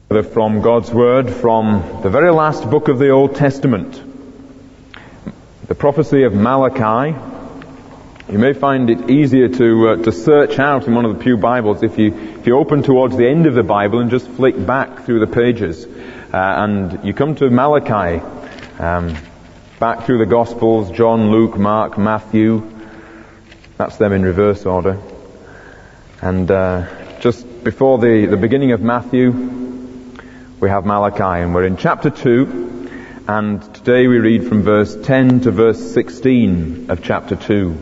From God's Word, from the very last book of the Old Testament, the prophecy of Malachi. You may find it easier to search out in one of the pew Bibles if you open towards the end of the Bible and just flick back through the pages, and you come to Malachi, back through the Gospels, John, Luke, Mark, Matthew. That's them in reverse order. And just before the beginning of Matthew, we have Malachi, and we're in chapter 2, and today we read from verse 10 to verse 16 of chapter 2.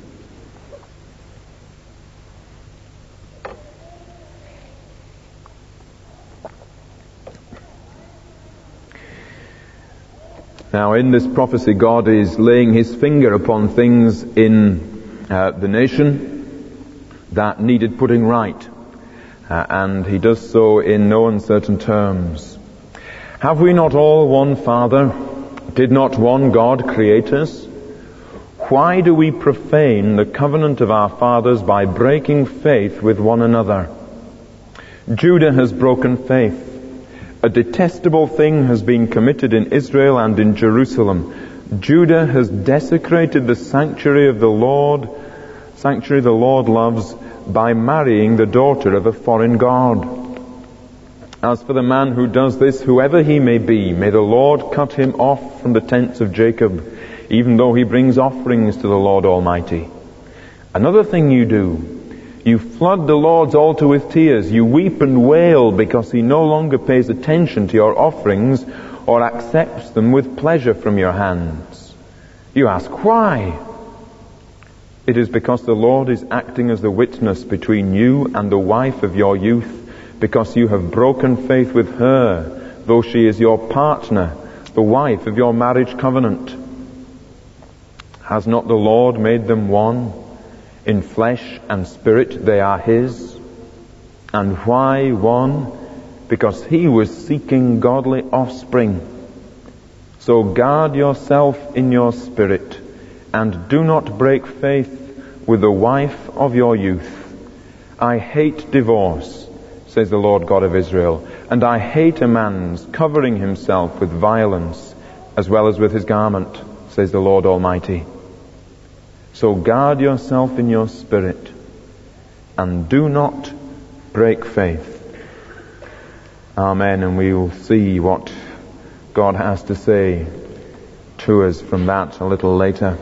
Now, in this prophecy, God is laying His finger upon things in the nation that needed putting right. And He does so in no uncertain terms. Have we not all one Father? Did not one God create us? Why do we profane the covenant of our fathers by breaking faith with one another? Judah has broken faith. A detestable thing has been committed in Israel and in Jerusalem. Judah has desecrated the sanctuary of the Lord loves, by marrying the daughter of a foreign god. As for the man who does this, whoever he may be, may the Lord cut him off from the tents of Jacob, even though he brings offerings to the Lord Almighty. Another thing you do, you flood the Lord's altar with tears. You weep and wail because He no longer pays attention to your offerings or accepts them with pleasure from your hands. You ask, why? It is because the Lord is acting as the witness between you and the wife of your youth, because you have broken faith with her, though she is your partner, the wife of your marriage covenant. Has not the Lord made them one? In flesh and spirit they are His. And why one? Because He was seeking godly offspring. So guard yourself in your spirit, and do not break faith with the wife of your youth. I hate divorce, says the Lord God of Israel, and I hate a man's covering himself with violence as well as with his garment, says the Lord Almighty. So guard yourself in your spirit, and do not break faith. Amen. And we will see what God has to say to us from that a little later.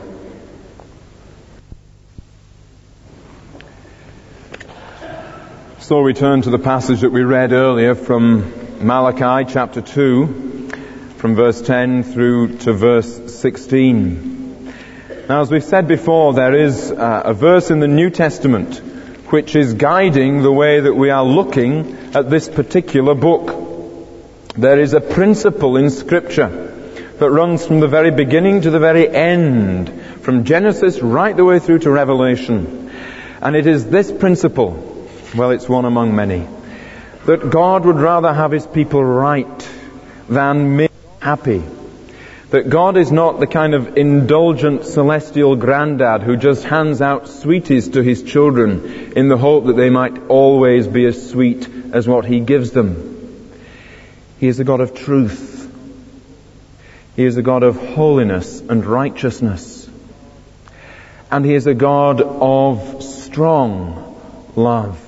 So we turn to the passage that we read earlier from Malachi chapter 2, from verse 10 through to verse 16. Now, as we've said before, there is a verse in the New Testament which is guiding the way that we are looking at this particular book. There is a principle in Scripture that runs from the very beginning to the very end, from Genesis right the way through to Revelation. And it is this principle, well, it's one among many, that God would rather have His people right than merely happy. That God is not the kind of indulgent celestial granddad who just hands out sweeties to His children in the hope that they might always be as sweet as what He gives them. He is a God of truth. He is a God of holiness and righteousness. And He is a God of strong love.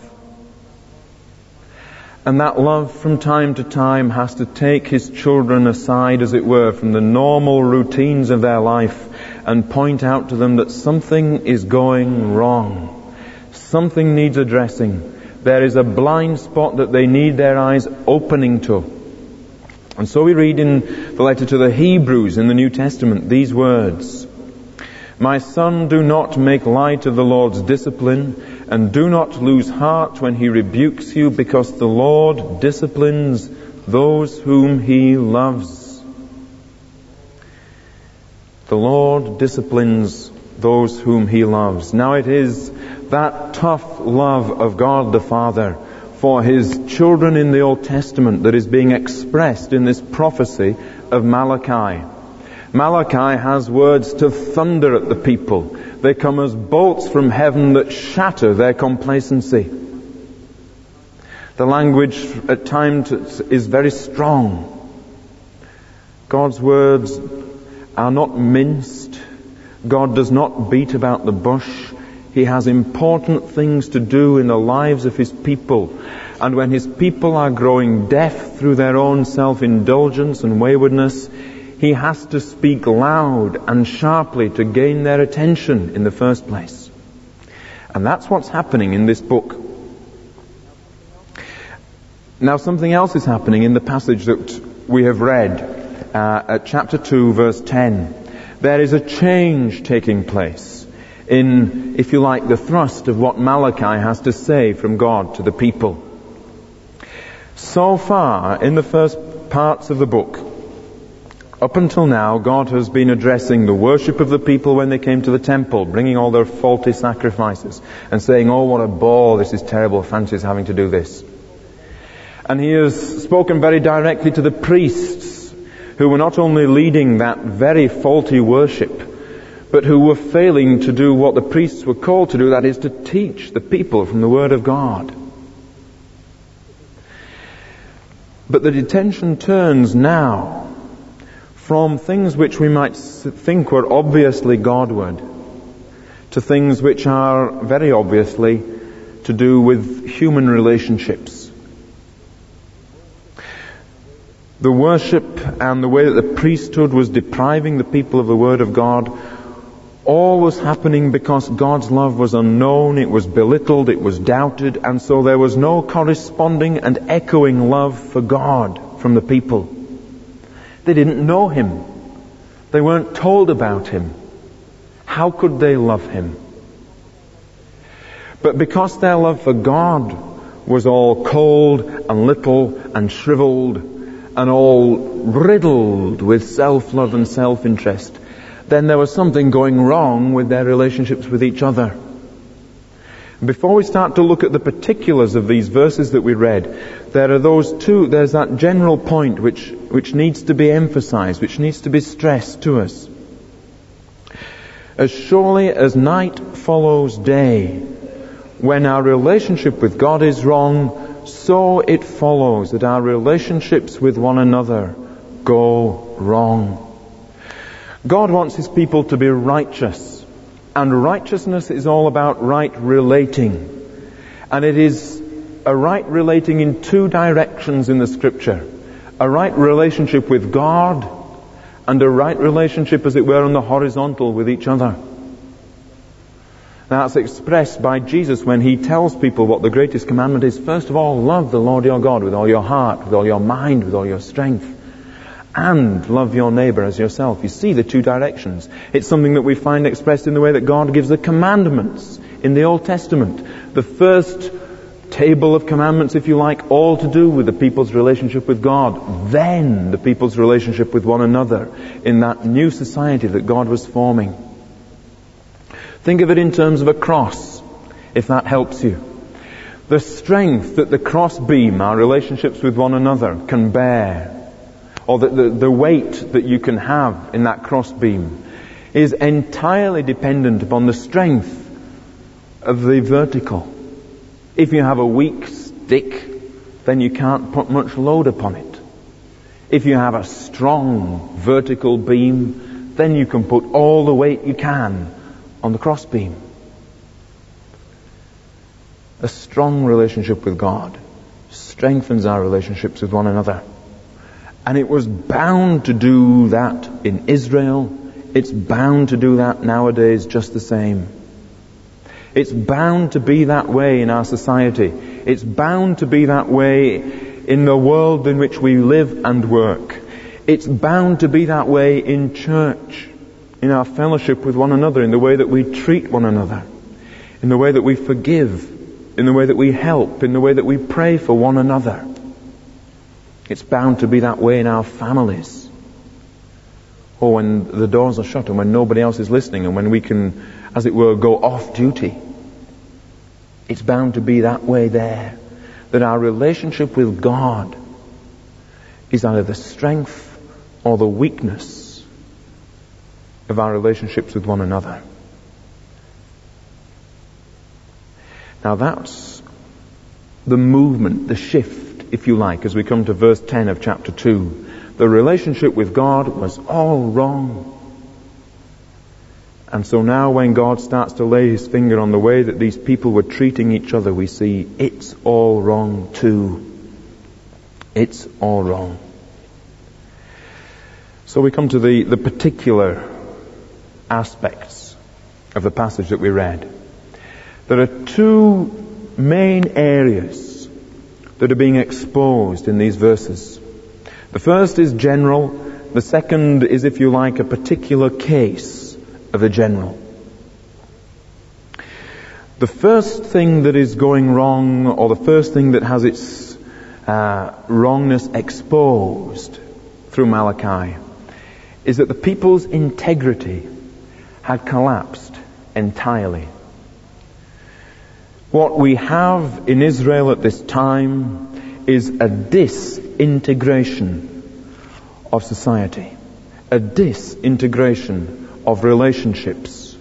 And that love from time to time has to take His children aside, as it were, from the normal routines of their life and point out to them that something is going wrong. Something needs addressing. There is a blind spot that they need their eyes opening to. And so we read in the letter to the Hebrews in the New Testament these words: My son, do not make light of the Lord's discipline, and do not lose heart when He rebukes you, because the Lord disciplines those whom He loves. The Lord disciplines those whom He loves. Now it is that tough love of God the Father for His children in the Old Testament that is being expressed in this prophecy of Malachi. Malachi has words to thunder at the people. They come as bolts from heaven that shatter their complacency. The language at times is very strong. God's words are not minced. God does not beat about the bush. He has important things to do in the lives of His people. And when His people are growing deaf through their own self-indulgence and waywardness, He has to speak loud and sharply to gain their attention in the first place. And that's what's happening in this book. Now something else is happening in the passage that we have read at chapter 2, verse 10. There is a change taking place in, if you like, the thrust of what Malachi has to say from God to the people. So far, in the first parts of the book, up until now, God has been addressing the worship of the people when they came to the temple, bringing all their faulty sacrifices, and saying, oh, what a bore, this is terrible, fancies having to do this. And He has spoken very directly to the priests, who were not only leading that very faulty worship, but who were failing to do what the priests were called to do, that is, to teach the people from the Word of God. But the attention turns now from things which we might think were obviously Godward to things which are very obviously to do with human relationships. The worship and the way that the priesthood was depriving the people of the Word of God, all was happening because God's love was unknown, it was belittled, it was doubted, and so there was no corresponding and echoing love for God from the people. They didn't know Him. They weren't told about Him. How could they love Him? But because their love for God was all cold and little and shriveled and all riddled with self-love and self-interest, then there was something going wrong with their relationships with each other. Before we start to look at the particulars of these verses that we read, there's that general point which needs to be emphasized, which needs to be stressed to us. As surely as night follows day, when our relationship with God is wrong, so it follows that our relationships with one another go wrong. God wants His people to be righteous. And righteousness is all about right relating. And it is a right relating in two directions in the Scripture. A right relationship with God and a right relationship, as it were, on the horizontal with each other. Now, that's expressed by Jesus when He tells people what the greatest commandment is. First of all, love the Lord your God with all your heart, with all your mind, with all your strength. And love your neighbor as yourself. You see the two directions. It's something that we find expressed in the way that God gives the commandments in the Old Testament. The first table of commandments, if you like, all to do with the people's relationship with God. Then the people's relationship with one another in that new society that God was forming. Think of it in terms of a cross, if that helps you. The strength that the cross beam, our relationships with one another, can bear, or the weight that you can have in that crossbeam, is entirely dependent upon the strength of the vertical. If you have a weak stick, then you can't put much load upon it. If you have a strong vertical beam, then you can put all the weight you can on the crossbeam. A strong relationship with God strengthens our relationships with one another. And it was bound to do that in Israel. It's bound to do that nowadays just the same. It's bound to be that way in our society. It's bound to be that way in the world in which we live and work. It's bound to be that way in church, in our fellowship with one another, in the way that we treat one another, in the way that we forgive, in the way that we help, in the way that we pray for one another. It's bound to be that way in our families. Or when the doors are shut and when nobody else is listening and when we can, as it were, go off duty. It's bound to be that way there. That our relationship with God is either the strength or the weakness of our relationships with one another. Now that's the movement, the shift, if you like, as we come to verse 10 of chapter 2. The relationship with God was all wrong. And so now when God starts to lay his finger on the way that these people were treating each other, we see it's all wrong too. It's all wrong. So we come to the particular aspects of the passage that we read. There are two main areas that are being exposed in these verses. The first is general. The second is, if you like, a particular case of a general. The first thing that is going wrong, or the first thing that has its wrongness exposed through Malachi, is that the people's integrity had collapsed entirely. What we have in Israel at this time is a disintegration of society, a disintegration of relationships.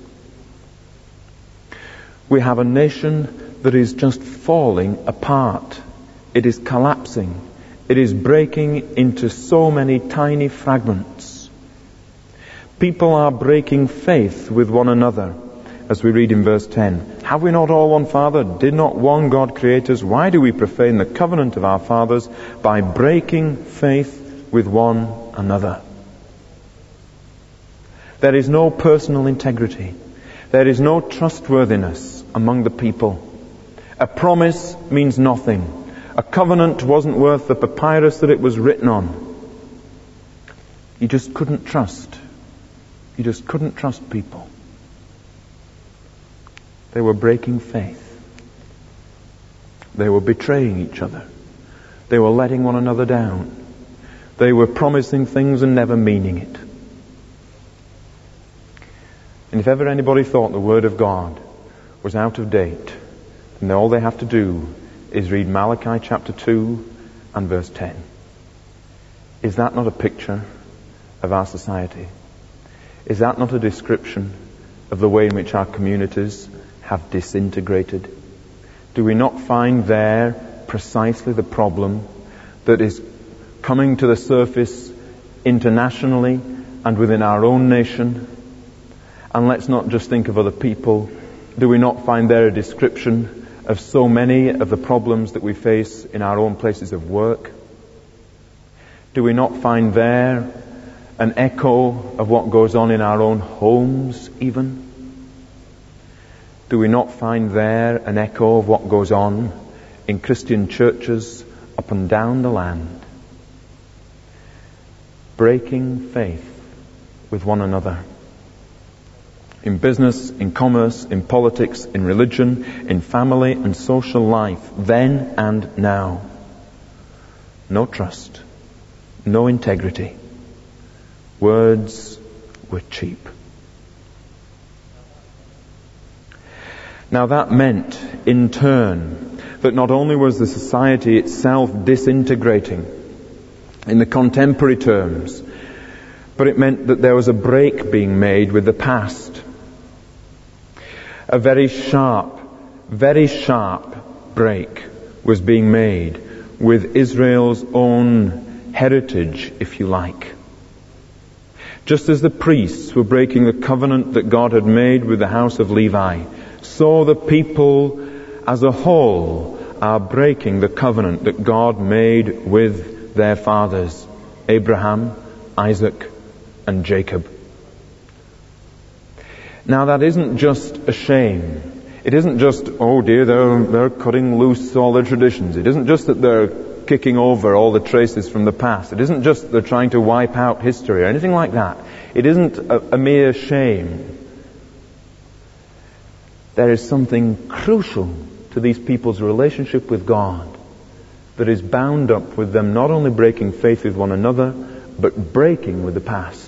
We have a nation that is just falling apart. It is collapsing. It is breaking into so many tiny fragments. People are breaking faith with one another, as we read in verse 10. Have we not all one Father? Did not one God create us? Why do we profane the covenant of our fathers by breaking faith with one another? There is no personal integrity. There is no trustworthiness among the people. A promise means nothing. A covenant wasn't worth the papyrus that it was written on. You just couldn't trust. You just couldn't trust people. They were breaking faith. They were betraying each other. They were letting one another down. They were promising things and never meaning it. And if ever anybody thought the Word of God was out of date, then all they have to do is read Malachi chapter 2 and verse 10. Is that not a picture of our society? Is that not a description of the way in which our communities have disintegrated? Do we not find there precisely the problem that is coming to the surface internationally and within our own nation? And let's not just think of other people. Do we not find there a description of so many of the problems that we face in our own places of work? Do we not find there an echo of what goes on in our own homes even? Do we not find there an echo of what goes on in Christian churches up and down the land? Breaking faith with one another. In business, in commerce, in politics, in religion, in family and social life, then and now. No trust, no integrity. Words were cheap. Now that meant, in turn, that not only was the society itself disintegrating in the contemporary terms, but it meant that there was a break being made with the past. A very sharp break was being made with Israel's own heritage, if you like. Just as the priests were breaking the covenant that God had made with the house of Levi, so the people as a whole are breaking the covenant that God made with their fathers, Abraham, Isaac, and Jacob. Now that isn't just a shame. It isn't just, oh dear, they're cutting loose all their traditions. It isn't just that they're kicking over all the traces from the past. It isn't just that they're trying to wipe out history or anything like that. It isn't a mere shame. There is something crucial to these people's relationship with God that is bound up with them not only breaking faith with one another, but breaking with the past.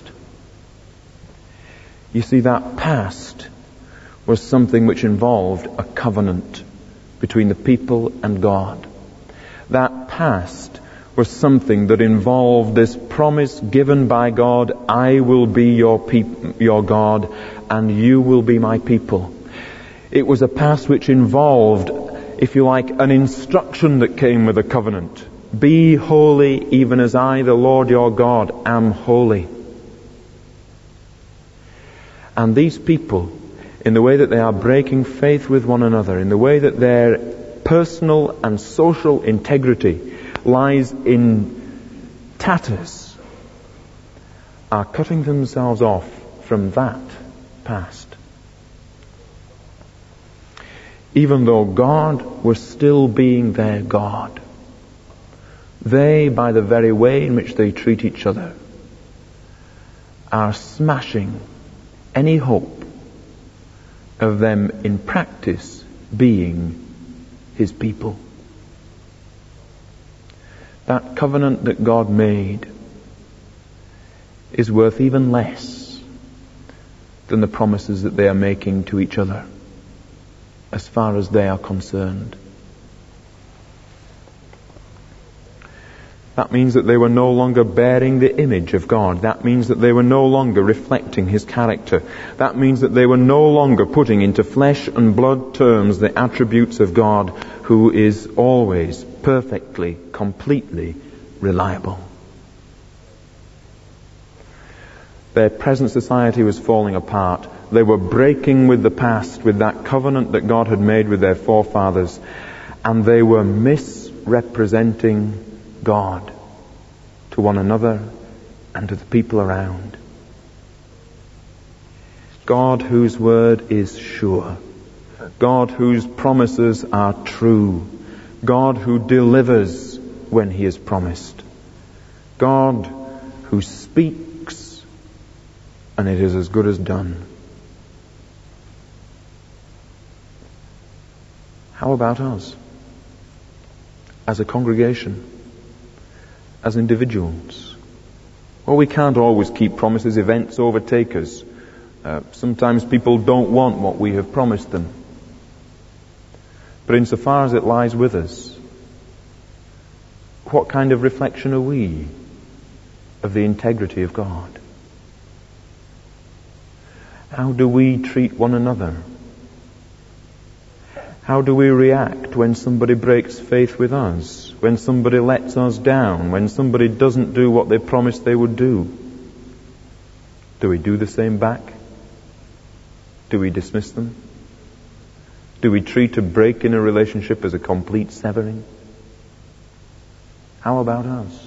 You see, that past was something which involved a covenant between the people and God. That past was something that involved this promise given by God, I will be your God, and you will be my people. It was a past which involved if you like, an instruction that came with a covenant. Be holy even as I, the Lord your God, am holy. And these people, in the way that they are breaking faith with one another, in the way that their personal and social integrity lies in tatters, are cutting themselves off from that past. Even though God was still being their God, they, by the very way in which they treat each other, are smashing any hope of them in practice being His people. That covenant that God made is worth even less than the promises that they are making to each other, as far as they are concerned. That means that they were no longer bearing the image of God. That means that they were no longer reflecting His character. That means that they were no longer putting into flesh and blood terms the attributes of God, who is always perfectly, completely reliable. Their present society was falling apart. They were breaking with the past, with that covenant that God had made with their forefathers, and they were misrepresenting God to one another and to the people around. God whose word is sure. God whose promises are true. God who delivers when He has promised. God who speaks and it is as good as done. How about us? As a congregation? As individuals? Well, we can't always keep promises. Events overtake us. Sometimes people don't want what we have promised them. But insofar as it lies with us, what kind of reflection are we of the integrity of God? How do we treat one another? How do we react when somebody breaks faith with us? When somebody lets us down? When somebody doesn't do what they promised they would do? Do we do the same back? Do we dismiss them? Do we treat a break in a relationship as a complete severing? How about us?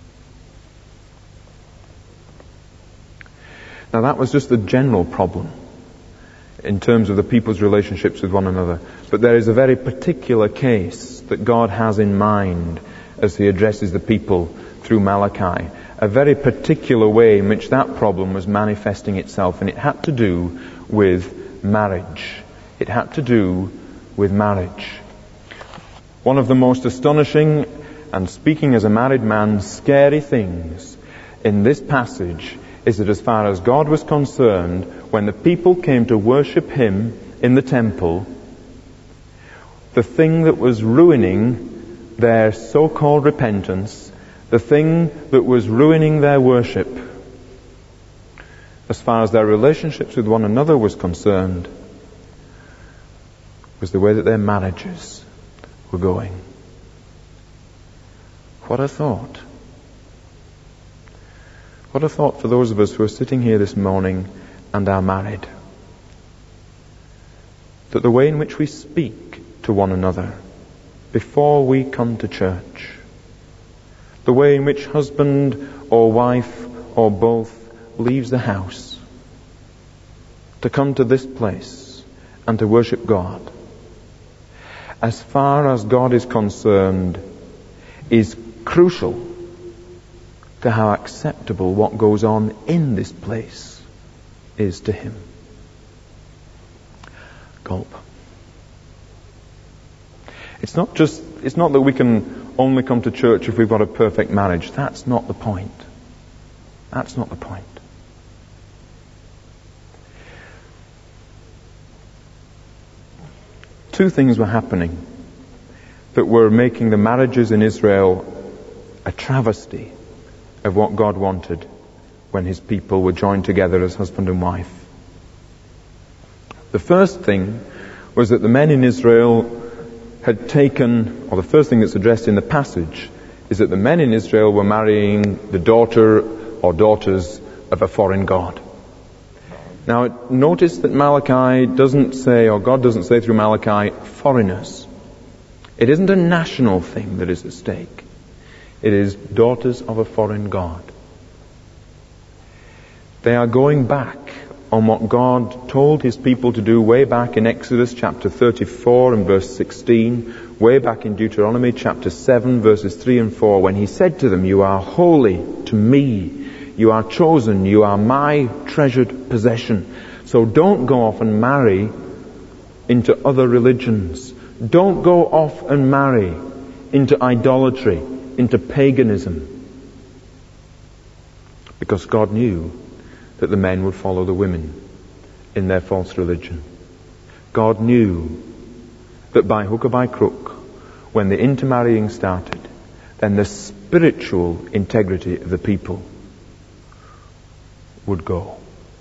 Now that was just the general problem in terms of the people's relationships with one another. But there is a very particular case that God has in mind as He addresses the people through Malachi. A very particular way in which that problem was manifesting itself, and it had to do with marriage. It had to do with marriage. One of the most astonishing, and speaking as a married man, scary things in this passage is that as far as God was concerned, when the people came to worship Him in the temple, the thing that was ruining their so-called repentance, the thing that was ruining their worship, as far as their relationships with one another was concerned, was the way that their marriages were going. What a thought. What a thought for those of us who are sitting here this morning and are married. That the way in which we speak to one another before we come to church, the way in which husband or wife or both leaves the house to come to this place and to worship God, as far as God is concerned, is crucial to how acceptable what goes on in this place is to Him. Gulp. It's not that we can only come to church if we've got a perfect marriage. That's not the point. That's not the point. Two things were happening that were making the marriages in Israel a travesty of what God wanted when His people were joined together as husband and wife. The first thing was that the men in Israel had taken, or the first thing that's addressed in the passage, is that the men in Israel were marrying the daughter or daughters of a foreign god. Now, notice that Malachi doesn't say, or God doesn't say through Malachi, foreigners. It isn't a national thing that is at stake. It is daughters of a foreign god. They are going back on what God told His people to do way back in Exodus chapter 34 and verse 16, way back in Deuteronomy chapter 7 verses 3 and 4, when He said to them, "You are holy to me. You are chosen. You are my treasured possession. So don't go off and marry into other religions. Don't go off and marry into idolatry, into paganism." Because God knew that the men would follow the women in their false religion. God knew that by hook or by crook, when the intermarrying started, then the spiritual integrity of the people would go.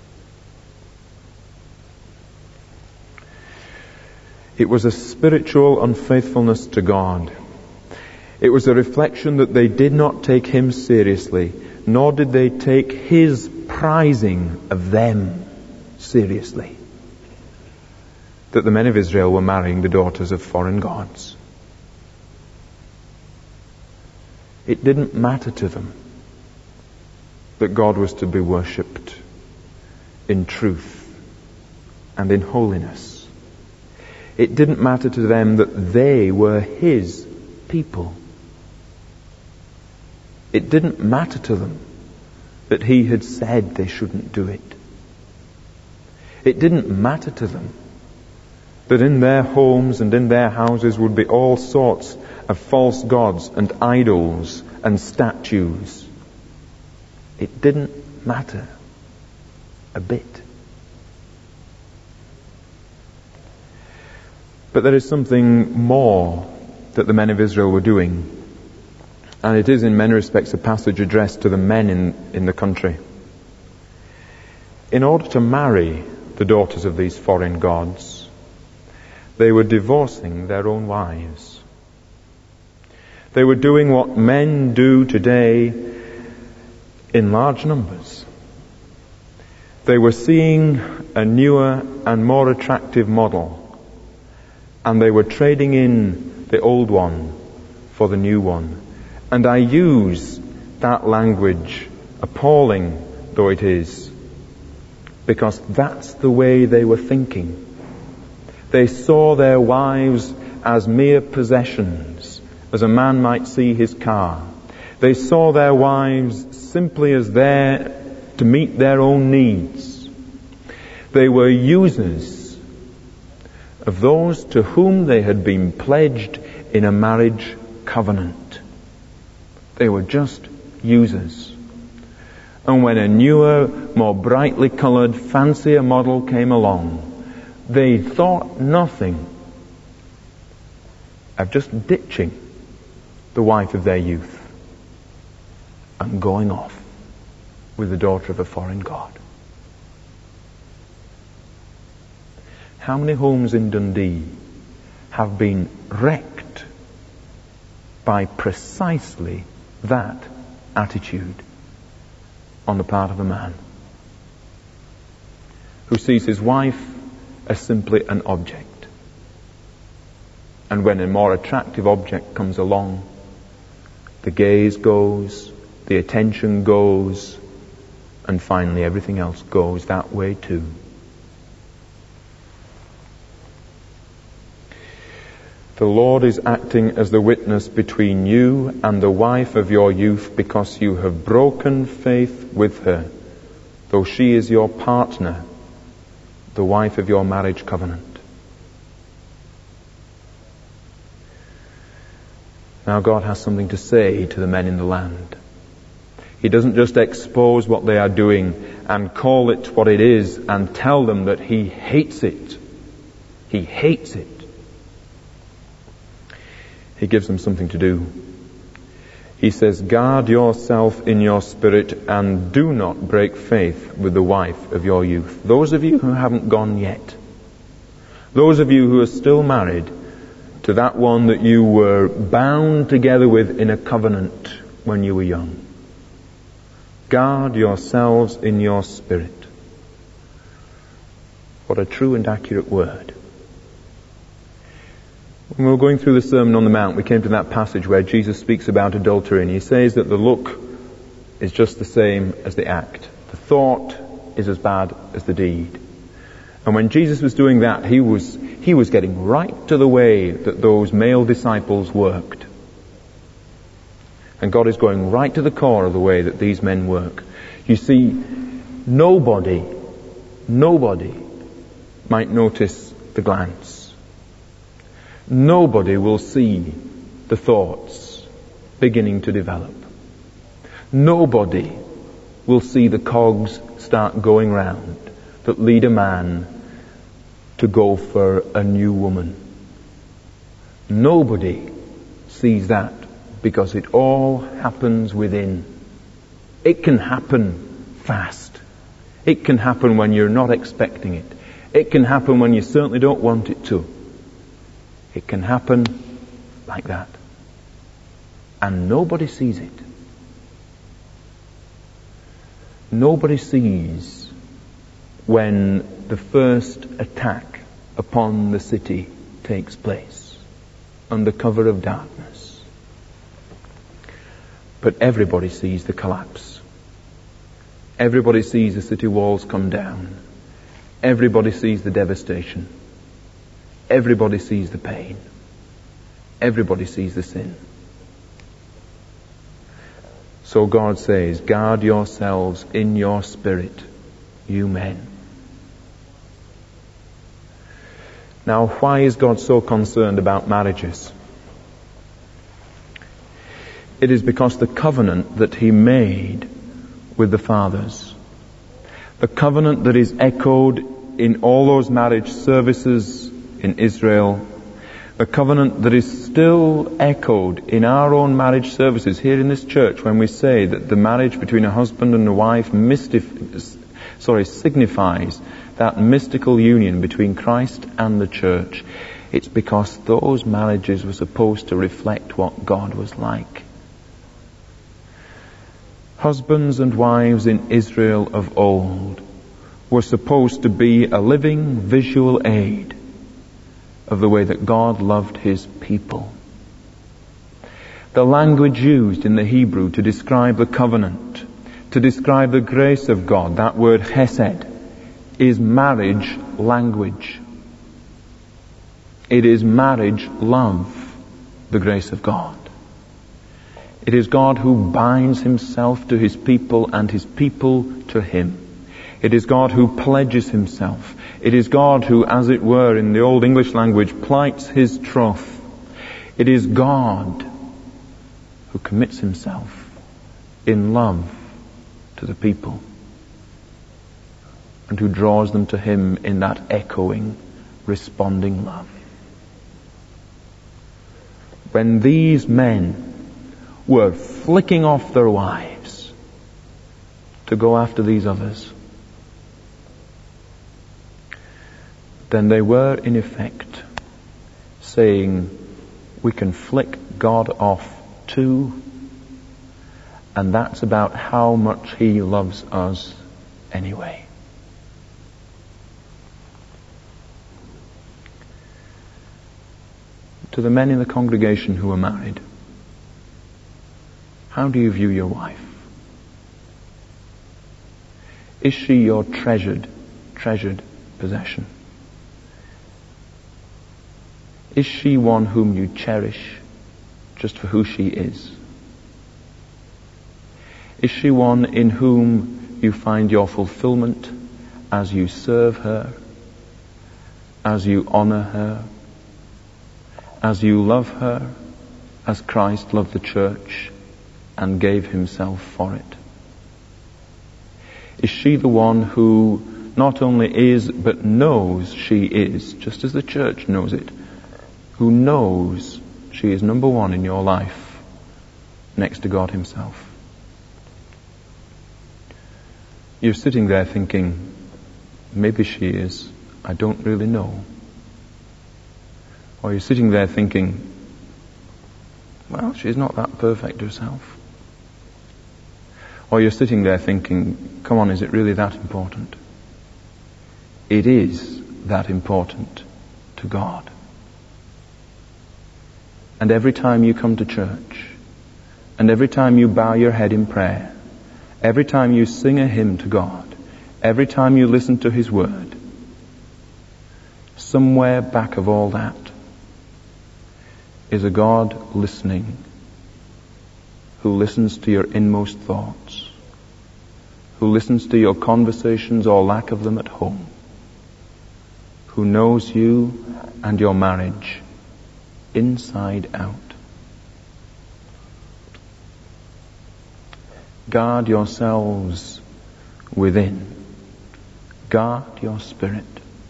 It was a spiritual unfaithfulness to God. It was a reflection that they did not take Him seriously, nor did they take His prizing of them seriously, that the men of Israel were marrying the daughters of foreign gods. It didn't matter to them that God was to be worshipped in truth and in holiness. It didn't matter to them that they were His people. It didn't matter to them that He had said they shouldn't do it. It didn't matter to them that in their homes and in their houses would be all sorts of false gods and idols and statues. It didn't matter a bit. But there is something more that the men of Israel were doing. And it is in many respects a passage addressed to the men in the country. In order to marry the daughters of these foreign gods, they were divorcing their own wives. They were doing what men do today in large numbers. They were seeing a newer and more attractive model, and they were trading in the old one for the new one. And I use that language, appalling though it is, because that's the way they were thinking. They saw their wives as mere possessions, as a man might see his car. They saw their wives simply as there to meet their own needs. They were users of those to whom they had been pledged in a marriage covenant. They were just users. And when a newer, more brightly coloured, fancier model came along, they thought nothing of just ditching the wife of their youth and going off with the daughter of a foreign god. How many homes in Dundee have been wrecked by precisely that attitude on the part of a man who sees his wife as simply an object, and when a more attractive object comes along, the gaze goes, the attention goes, and finally everything else goes that way too. The Lord is acting as the witness between you and the wife of your youth, because you have broken faith with her, though she is your partner, the wife of your marriage covenant. Now God has something to say to the men in the land. He doesn't just expose what they are doing and call it what it is and tell them that He hates it. He hates it. He gives them something to do. He says, guard yourself in your spirit and do not break faith with the wife of your youth. Those of you who haven't gone yet, those of you who are still married to that one that you were bound together with in a covenant when you were young. Guard yourselves in your spirit. What a true and accurate word. When we were going through the Sermon on the Mount, we came to that passage where Jesus speaks about adultery, and he says that the look is just the same as the act. The thought is as bad as the deed. And when Jesus was doing that, he was getting right to the way that those male disciples worked. And God is going right to the core of the way that these men work. You see, nobody might notice the glance. Nobody will see the thoughts beginning to develop. Nobody will see the cogs start going round that lead a man to go for a new woman. Nobody sees that because it all happens within. It can happen fast. It can happen when you're not expecting it. It can happen when you certainly don't want it to. It can happen like that. And nobody sees it. Nobody sees when the first attack upon the city takes place under cover of darkness. But everybody sees the collapse. Everybody sees the city walls come down. Everybody sees the devastation. Everybody sees the pain. Everybody sees the sin. So God says, guard yourselves in your spirit, you men. Now, why is God so concerned about marriages? It is because the covenant that He made with the fathers, the covenant that is echoed in all those marriage services in Israel, the covenant that is still echoed in our own marriage services here in this church when we say that the marriage between a husband and a wife signifies that mystical union between Christ and the church. It's because those marriages were supposed to reflect what God was like. Husbands and wives in Israel of old were supposed to be a living visual aid of the way that God loved His people. The language used in the Hebrew to describe the covenant, to describe the grace of God, that word chesed, is marriage language. It is marriage love, the grace of God. It is God who binds Himself to His people and His people to Him. It is God who pledges Himself. It is God who, as it were, in the Old English language, plights His troth. It is God who commits Himself in love to the people and who draws them to Him in that echoing, responding love. When these men were flicking off their wives to go after these others, then they were in effect saying, we can flick God off too, and that's about how much He loves us anyway. To the men in the congregation who are married, how do you view your wife? Is she your treasured possession? Is she one whom you cherish just for who she is? Is she one in whom you find your fulfillment as you serve her, as you honor her, as you love her, as Christ loved the church and gave Himself for it? Is she the one who not only is but knows she is, just as the church knows it, who knows she is number one in your life next to God Himself? You're sitting there thinking, maybe she is, I don't really know. Or you're sitting there thinking, well, she's not that perfect herself. Or you're sitting there thinking, come on, is it really that important? It is that important to God. And every time you come to church, and every time you bow your head in prayer, every time you sing a hymn to God, every time you listen to His Word, somewhere back of all that is a God listening, who listens to your inmost thoughts, who listens to your conversations or lack of them at home, who knows you and your marriage inside out. Guard yourselves within. Guard your spirit.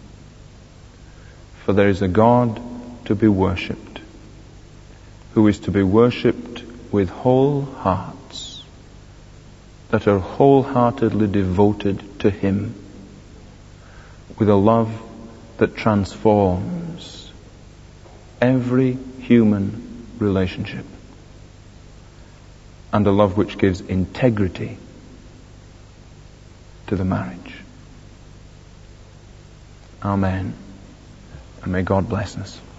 For there is a God to be worshipped, who is to be worshipped with whole hearts that are wholeheartedly devoted to Him, with a love that transforms every human relationship, and a love which gives integrity to the marriage. Amen. And may God bless us.